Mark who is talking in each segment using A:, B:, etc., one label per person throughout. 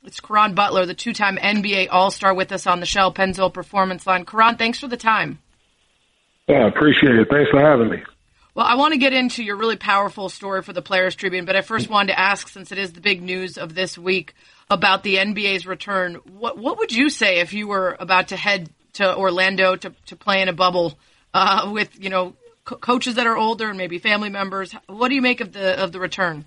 A: It's Caron Butler, the two-time NBA All-Star, with us on the Shell Pennzoil Performance Line. Caron, thanks for the time.
B: Yeah, I appreciate it. Thanks for having me.
A: Well, I want to get into your really powerful story for the Players Tribune, but I first wanted to ask, since it is the big news of this week, about the NBA's return. What would you say if you were about to head to Orlando to play in a bubble with, coaches that are older and maybe family members? What do you make of the return?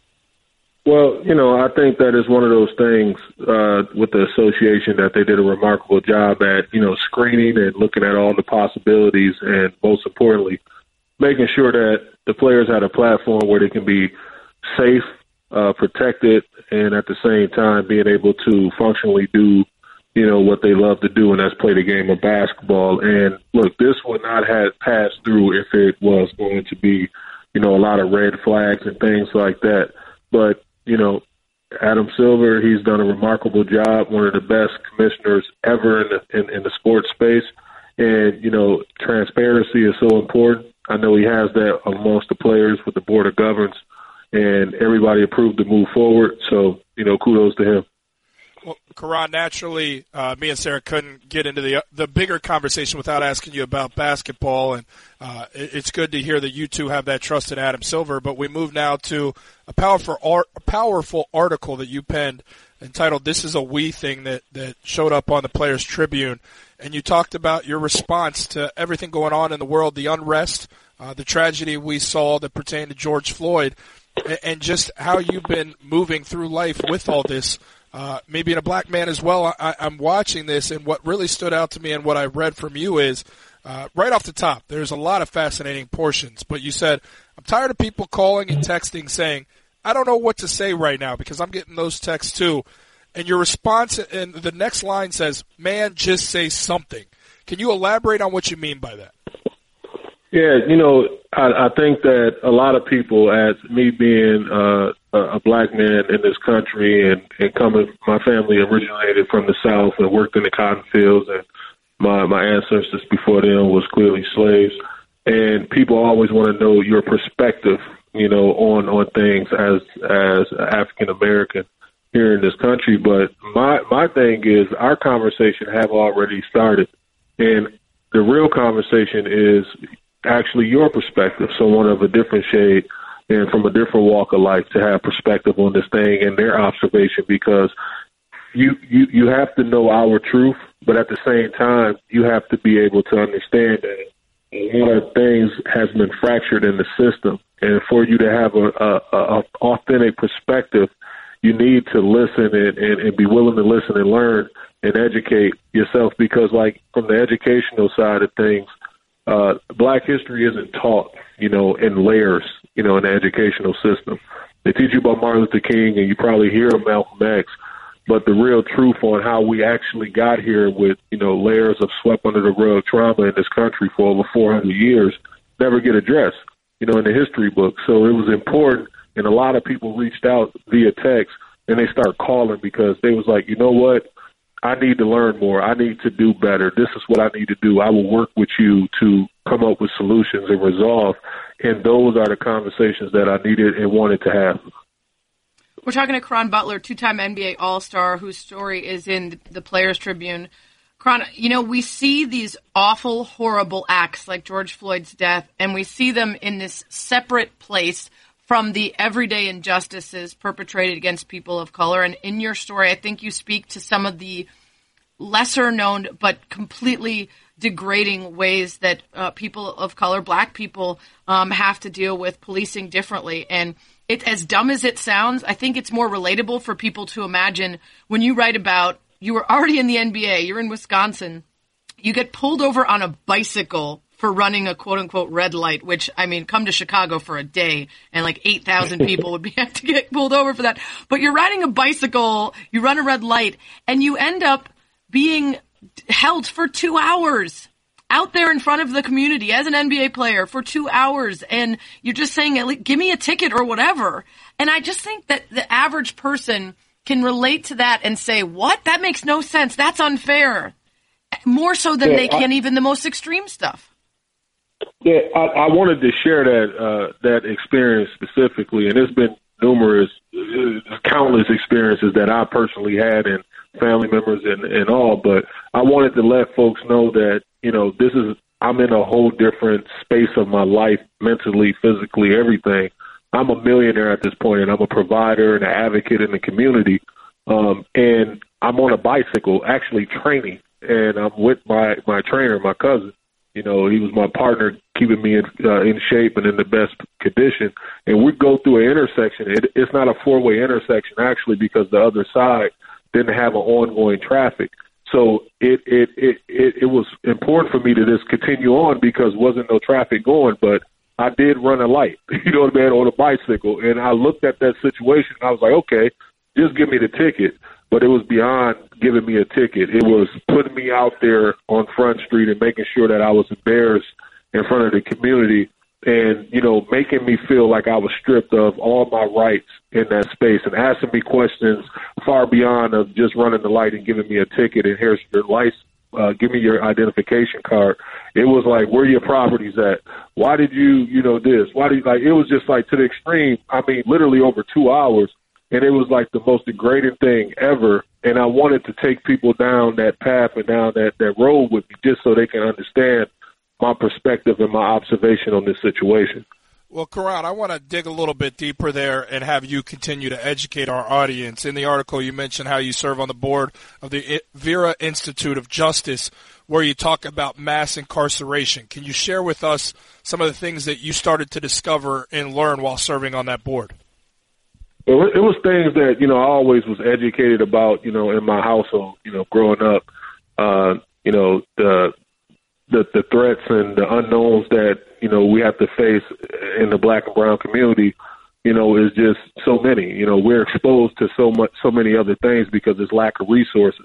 B: Well, I think that is one of those things with the association that they did a remarkable job at, screening and looking at all the possibilities, and most importantly, making sure that the players had a platform where they can be safe, protected, and at the same time being able to functionally do, what they love to do, and that's play the game of basketball. And look, this would not have passed through if it was going to be, a lot of red flags and things like that. But, Adam Silver, he's done a remarkable job, one of the best commissioners ever in the sports space. And, transparency is so important. I know he has that amongst the players with the Board of Governors, and everybody approved to move forward. So, kudos to him.
C: Well, Caron, naturally, me and Sarah couldn't get into the bigger conversation without asking you about basketball, and it's good to hear that you two have that trust in Adam Silver. But we move now to a powerful article that you penned entitled "This Is a We Thing" that showed up on the Players Tribune, and you talked about your response to everything going on in the world, the unrest, the tragedy we saw that pertained to George Floyd, and just how you've been moving through life with all this. Me being a black man as well, I'm watching this, and what really stood out to me and what I read from you is, right off the top, there's a lot of fascinating portions, but you said, I'm tired of people calling and texting saying, I don't know what to say right now, because I'm getting those texts too. And your response in the next line says, man, just say something. Can you elaborate on what you mean by that?
B: Yeah, I think that a lot of people, as me being a black man in this country and my family originated from the South and worked in the cotton fields, and my ancestors before them was clearly slaves. And people always want to know your perspective, on things as African American here in this country. But my thing is, our conversation have already started, and the real conversation is actually your perspective, someone of a different shade and from a different walk of life to have perspective on this thing and their observation, because you have to know our truth, but at the same time, you have to be able to understand that a lot of things has been fractured in the system. And for you to have a authentic perspective, you need to listen and be willing to listen and learn and educate yourself, because like from the educational side of things, Black history isn't taught, in layers, in the educational system. They teach you about Martin Luther King, and you probably hear of Malcolm X, but the real truth on how we actually got here with, layers of swept under the rug trauma in this country for over 400 years never get addressed, in the history book. So it was important, and a lot of people reached out via text, and they start calling because they was like, you know what? I need to learn more. I need to do better. This is what I need to do. I will work with you to come up with solutions and resolve. And those are the conversations that I needed and wanted to have.
A: We're talking to Caron Butler, two-time NBA All-Star, whose story is in the Players Tribune. Caron, we see these awful, horrible acts like George Floyd's death, and we see them in this separate place from the everyday injustices perpetrated against people of color. And in your story, I think you speak to some of the lesser-known but completely degrading ways that people of color, black people, have to deal with policing differently. And it, as dumb as it sounds, I think it's more relatable for people to imagine when you write about, you were already in the NBA, you're in Wisconsin, you get pulled over on a bicycle for running a quote-unquote red light, which, come to Chicago for a day, and like 8,000 people would have to get pulled over for that. But you're riding a bicycle, you run a red light, and you end up being held for 2 hours out there in front of the community as an NBA player for 2 hours. And you're just saying, give me a ticket or whatever. And I just think that the average person can relate to that and say, what? That makes no sense. That's unfair. More so than they can even the most extreme stuff.
B: Yeah, I wanted to share that experience specifically, and it's been countless experiences that I personally had and family members and all. But I wanted to let folks know that, I'm in a whole different space of my life, mentally, physically, everything. I'm a millionaire at this point, and I'm a provider and an advocate in the community. And I'm on a bicycle actually training, and I'm with my trainer, my cousin. He was my partner, keeping me in shape and in the best condition. And we go through an intersection. It's not a four-way intersection, actually, because the other side didn't have an ongoing traffic. So it was important for me to just continue on because wasn't no traffic going, but I did run a light, on a bicycle. And I looked at that situation. And I was like, okay, just give me the ticket. But it was beyond giving me a ticket. It was putting me out there on Front Street and making sure that I was embarrassed in front of the community and, making me feel like I was stripped of all my rights in that space and asking me questions far beyond of just running the light and giving me a ticket and here's your license. Give me your identification card. It was like, where are your properties at? Why did you, this? Why did it was just like to the extreme. I mean, literally over 2 hours. And it was like the most degrading thing ever. And I wanted to take people down that path and down that road with me just so they can understand my perspective and my observation on this situation.
C: Well, Karan, I want to dig a little bit deeper there and have you continue to educate our audience. In the article, you mentioned how you serve on the board of the Vera Institute of Justice, where you talk about mass incarceration. Can you share with us some of the things that you started to discover and learn while serving on that board?
B: Well, it was things that, I always was educated about, in my household, growing up, the threats and the unknowns that, we have to face in the Black and brown community, is just so many. We're exposed to so many other things because there's lack of resources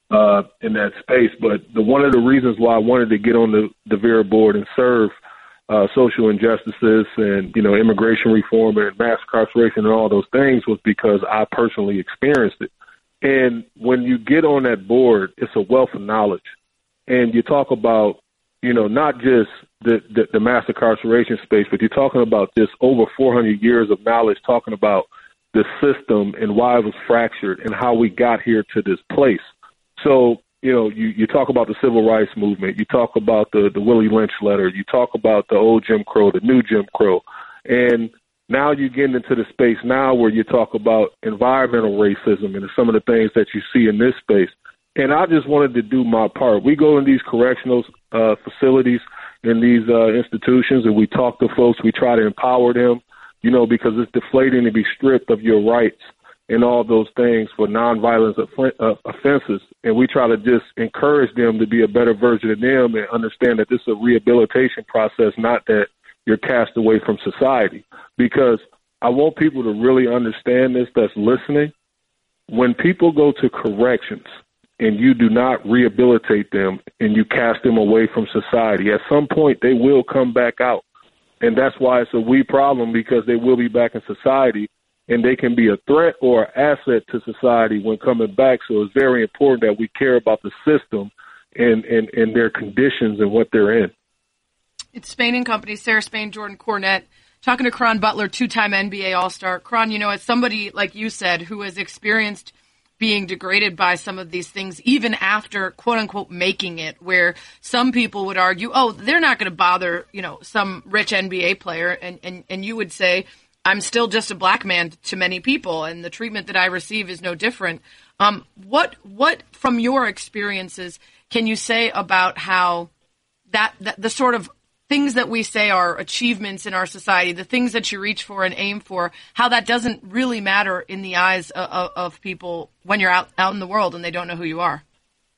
B: in that space. But one of the reasons why I wanted to get on the Vera board and serve social injustices and, immigration reform and mass incarceration and all those things was because I personally experienced it. And when you get on that board, it's a wealth of knowledge. And you talk about, not just the mass incarceration space, but you're talking about this over 400 years of knowledge, talking about the system and why it was fractured and how we got here to this place. So, you talk about the civil rights movement, you talk about the Willie Lynch letter, you talk about the old Jim Crow, the new Jim Crow, and now you're getting into the space now where you talk about environmental racism and some of the things that you see in this space. And I just wanted to do my part. We go in these correctional facilities, in these institutions, and we talk to folks. We try to empower them, because it's deflating to be stripped of your rights and all those things for nonviolent offenses. And we try to just encourage them to be a better version of them and understand that this is a rehabilitation process, not that you're cast away from society. Because I want people to really understand this that's listening. When people go to corrections and you do not rehabilitate them and you cast them away from society, at some point they will come back out. And that's why it's a we problem, because they will be back in society and they can be a threat or an asset to society when coming back. So it's very important that we care about the system and their conditions and what they're in.
A: It's Spain & Company, Sarah Spain, Jordan Cornette, talking to Caron Butler, two-time NBA All-Star. Caron, as somebody, like you said, who has experienced being degraded by some of these things, even after, quote-unquote, making it, where some people would argue, oh, they're not going to bother, some rich NBA player, and you would say, I'm still just a black man to many people, and the treatment that I receive is no different. What from your experiences can you say about how that the sort of things that we say are achievements in our society, the things that you reach for and aim for, how that doesn't really matter in the eyes of people when you're out in the world and they don't know who you are?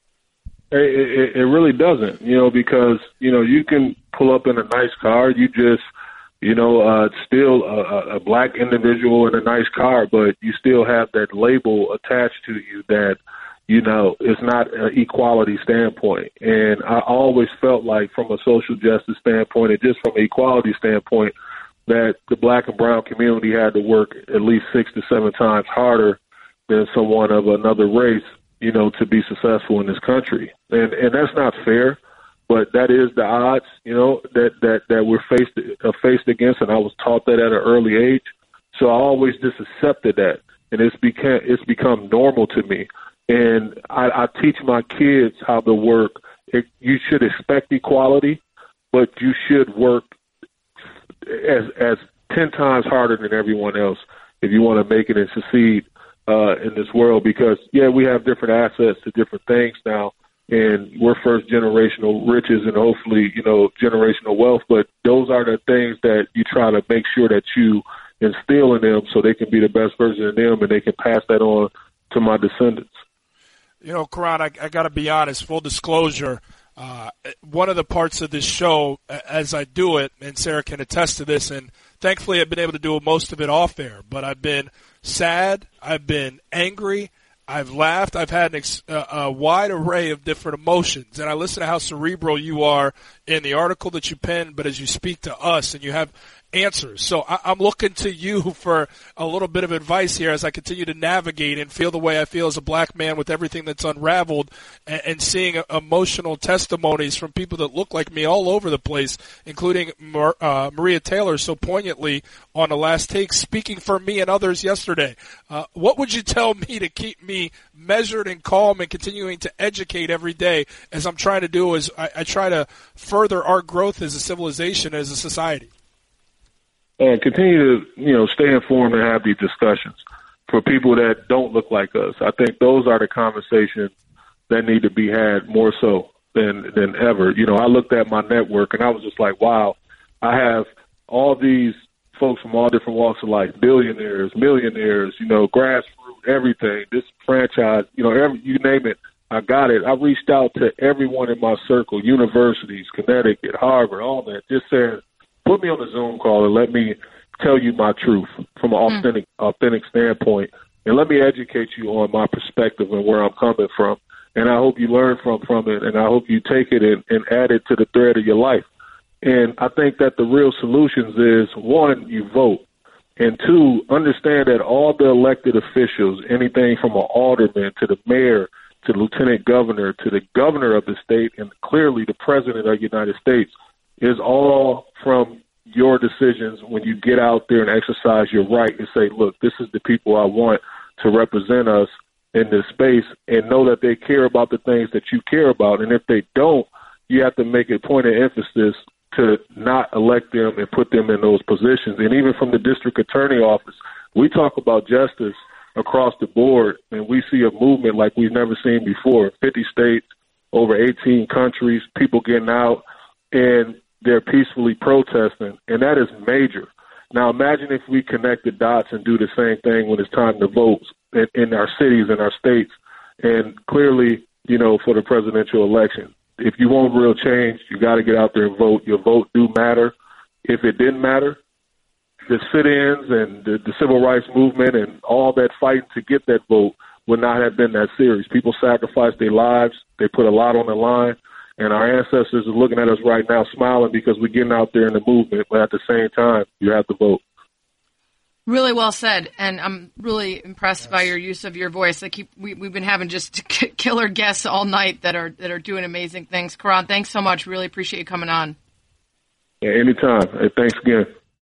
B: It really doesn't, because, you can pull up in a nice car. You just, still a black individual in a nice car, but you still have that label attached to you that, it's not an equality standpoint. And I always felt like from a social justice standpoint and just from an equality standpoint that the black and brown community had to work at least 6 to 7 times harder than someone of another race, to be successful in this country. And that's not fair, but that is the odds, that we're faced against. And I was taught that at an early age. So I always just accepted that, and it's become normal to me. And I teach my kids how to work. You should expect equality, but you should work as 10 times harder than everyone else if you want to make it and succeed in this world. Because, yeah, we have different assets to different things now, and we're first generational riches and hopefully, generational wealth. But those are the things that you try to make sure that you instill in them so they can be the best version of them and they can pass that on to my descendants.
C: Karan, I got to be honest, full disclosure, one of the parts of this show, as I do it, and Sarah can attest to this, and thankfully I've been able to do most of it off air, but I've been sad, I've been angry, I've laughed, I've had a wide array of different emotions, and I listen to how cerebral you are in the article that you penned, but as you speak to us and you have answers. So I'm looking to you for a little bit of advice here as I continue to navigate and feel the way I feel as a black man with everything that's unraveled and seeing emotional testimonies from people that look like me all over the place, including Maria Taylor so poignantly on The Last Take, speaking for me and others yesterday. What would you tell me to keep me measured and calm and continuing to educate every day as I'm trying to do as I try to further our growth as a civilization, as a society?
B: Continue to, stay informed and have these discussions for people that don't look like us. I think those are the conversations that need to be had more so than ever. I looked at my network and I was just like, wow, I have all these folks from all different walks of life, billionaires, millionaires, grassroots, everything, this franchise, you name it, I got it. I reached out to everyone in my circle, universities, Connecticut, Harvard, all that, just said, put me on a Zoom call and let me tell you my truth from an authentic standpoint, and let me educate you on my perspective and where I'm coming from. And I hope you learn from it, and I hope you take it and add it to the thread of your life. And I think that the real solutions is, one, you vote, and two, understand that all the elected officials, anything from an alderman to the mayor to the lieutenant governor to the governor of the state and clearly the president of the United States, is all from your decisions when you get out there and exercise your right and say, look, this is the people I want to represent us in this space, and know that they care about the things that you care about. And if they don't, you have to make a point of emphasis to not elect them and put them in those positions. And even from the district attorney office, we talk about justice across the board, and we see a movement like we've never seen before. 50 states, over 18 countries, people getting out, and they're peacefully protesting, and that is major. Now, imagine if we connect the dots and do the same thing when it's time to vote in our cities and our states, and clearly, for the presidential election. If you want real change, you got to get out there and vote. Your vote do matter. If it didn't matter, the sit-ins and the civil rights movement and all that fighting to get that vote would not have been that serious. People sacrificed their lives. They put a lot on the line. And our ancestors are looking at us right now smiling because we're getting out there in the movement. But at the same time, you have to vote.
A: Really well said. And I'm really impressed by your use of your voice. We've been having just killer guests all night that are doing amazing things. Karan, thanks so much. Really appreciate you coming on.
B: Yeah, anytime. Hey, thanks again.